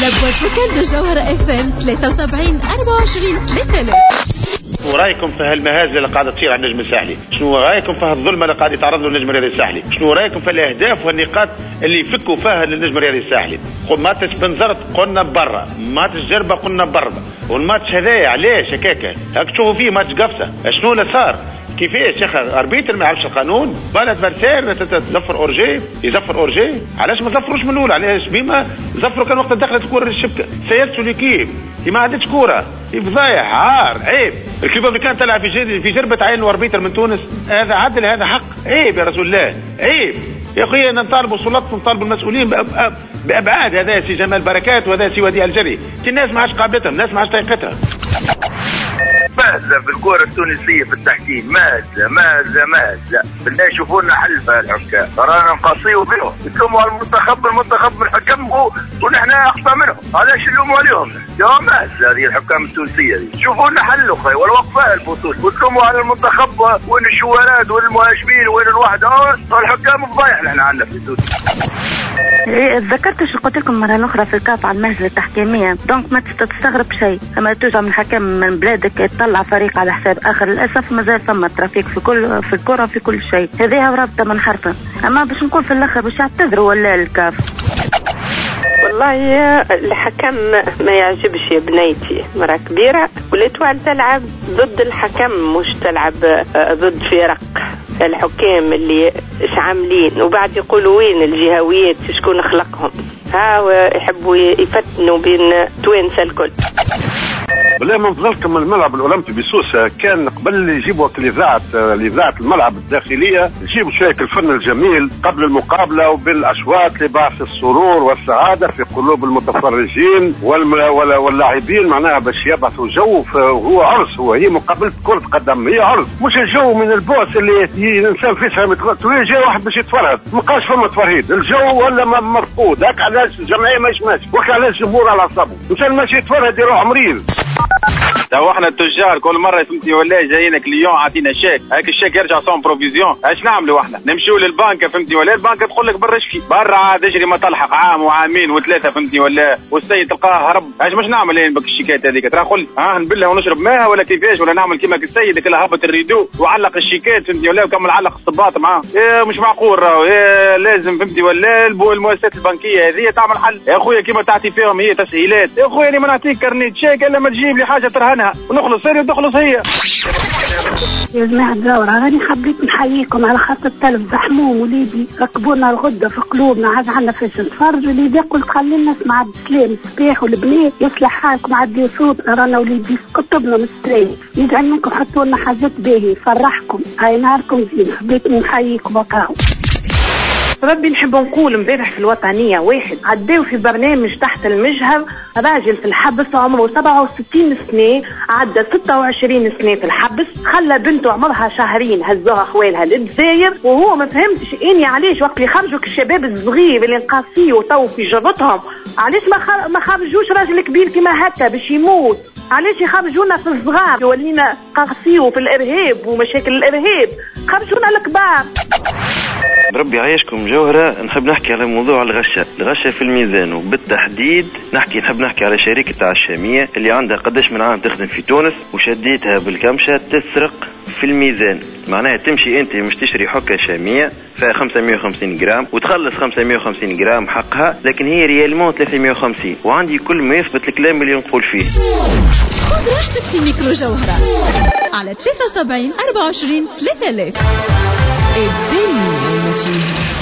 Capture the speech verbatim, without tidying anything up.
لابوات فوكال دو جوهرة اف ام ثلاثة وسبعين أربعة وعشرين ثلاثة آلاف. ورايكم في هالمهازل اللي قاعده تصير على النجم الساحلي؟ شنو رايكم في هالظلمه اللي قاعد يتعرض له النجم الرياضي الساحلي؟ شنو رايكم في الاهداف والنقاط اللي يفكوا فيها للنجم الرياضي الساحلي؟ ماتش بنزرت قلنا برا، ماتش جربه قلنا برا، والماتش هذايا علاش هكاكا؟ هاك تشوفوا فيه ماتش قفصه، شنو اللي صار؟ كيفاش يا اخي اربيتر ما يعرفش القانون؟ بالك فارسير تزفر اورجي يزفر اورجي، علاش ما زفروش من الاول؟ علاش بما زفروا كان وقت دخلت الكره للشبكه؟ سيرتوا ليكيب ما عادتش كوره، فضايح عار عيب. الكيب كان تلعب في في جربه عين واربيتر من تونس، هذا عدل هذا حق؟ عيب يا رسول الله عيب يا اخي. انا نطالبوا السلطات نطالبوا المسؤولين بابعاد هذا سي جمال بركات وهذا سي وديع الجري. الناس ما عادش قابلتهم، الناس ما عادش طايقتها. ماذا في الكرة التونسية في التحكيم؟ ماذا ماذا ماذا بالله يشوفوا لنا حل في الحكام، رانا نقصيوا بهم، يتلوموا على المنتخب، المنتخب من حكمه ونحن اقصى منهم، علاش نلوموا عليهم؟ يا ماذا هذه الحكام التونسية دي؟ شوفوا لنا حل اخي ولا وقفها البطولة، وتلوموا على المنتخب وين الشوارات وين المهاجمين وين الواحد، اه الحكام فضايح نحن عندنا في تونس. ذكرت شو قلت لكم مرة أخرى في الكاف على المهزلة التحكيمية، دونك ما تستغرب شيء لما توجع من حكم من بلادك تطلع فريق على حساب آخر. للأسف مازال ثم ترافيك في كل في الكرة في كل شيء، هذه رابطة من حرفة. أما باش نقول في الآخر باش يعتذروا ولا الكاف؟ والله الحكم ما يعجبش يا بنيتي، مرة كبيرة وليتوال تلعب ضد الحكم مش تلعب ضد فرق. الحكام اللي ايش عاملين وبعد يقولوا وين الجهويات شكون خلقهم، ها يحبوا يفتنوا بين توانسة الكل. بالله من فضلكم الملعب الاولمبي بسوسه كان قبل يجيبوا الاذاعه الاذاعه الملعب الداخليه يجيبوا شويه الفن الجميل قبل المقابله وبين الاصوات لبعث السرور والسعاده في قلوب المتفرجين واللاعبين، معناها باش يبعثوا جو. هو عرس، هو هي مقابله كره قدم، هي عرس مش الجو من البؤس اللي الانسان فيه تقول جاي واحد باش يتفرهد، ما بقاش فما تفرهيد، الجو ولا مفقود. هاك علاش الجمعيه ماهيش ماشي، وهاك علاش الجمهور على اعصابه، الانسان ماشي يتفرهد يروح مريض. تو احنا التجار كل مره فهمتي ولا جايين كليون عطينا شيك، هاك الشيك يرجع سون بروفيزيون، اش نعملوا احنا؟ نمشيو للبنك فهمتي ولا البنك تقول لك برشكي برا عاد اجري ما تلحق عام وعامين وثلاثه فهمتي ولا، والسيد تلقاه هرب. اش باش نعمل يعني بك الشيكات هذيك؟ ترى قول ها نبلها ونشرب ماء ولا كيفاش؟ ولا نعمل كيما السيد كله هبط الريدو وعلق الشيكات فهمتي ولا وكمل علق الصباط معاه؟ إيه مش معقول راهو، إيه لازم فهمتي ولا المؤسسات البنكيه هذه تعمل حل يا خويا كيما تعطي فيهم هي تسهيلات. يا خويا انا ما نعطيك كارنيت شيك الا ما تجيب لي حاجه ترهنها ونخلص سيري وتخلص هي. يا جماعة الدورة راني حبيت نحييكم على خاطر التلف زحموم وليدي ركبونا الغدة في قلوبنا، عاد عنا فاش نتفرج. وليدي قلت خلينا نسمع بالسلام الصباح والبنات يصلح حالكم عدي صوتنا، رانا وليدي كتبنا مستريح، يجعل منكم حطوا لنا حاجات باهية فرحكم، هاي نهاركم زين. حبيت نحييكم وكاو. ربي نحب نقول امبارح في الوطنية واحد عداو في برنامج تحت المجهر راجل في الحبس عمره سبعة وستين سنة، عدى ستة وعشرين سنة في الحبس، خلى بنته عمرها شهرين هزوها خوالها للجزائر، وهو ما فهمتش اني علاش وقت اللي خرجوا الشباب الصغير اللي نقاسيه وطو في جرتهم علاش ما ما خرجوش راجل كبير كما هكا باش يموت، علاش يخرجونا في الصغار ولينا قاسيه في الارهاب ومشاكل الارهاب، خرجونا الكبار. ربي عايشكم جوهرة. نحب نحكي على موضوع الغشة، الغشة في الميزان، وبالتحديد نحكي نحب نحكي على شركة تاع الشامية اللي عندها قداش من عام تخدم في تونس وشديتها بالكمشة تسرق في الميزان. معناها تمشي انت مش تشتري حكة شامية فيها خمسمائة وخمسين جرام وتخلص خمسمائة وخمسين جرام حقها، لكن هي ريالمون ثلاثمائة وخمسين، وعندي كل ما يثبت الكلام اللي نقول فيه. خذ راحتك في ميكرو جوهرة على ثلاثة وسبعين أربعة وعشرين ثلاثة آلاف. الدنيا فيها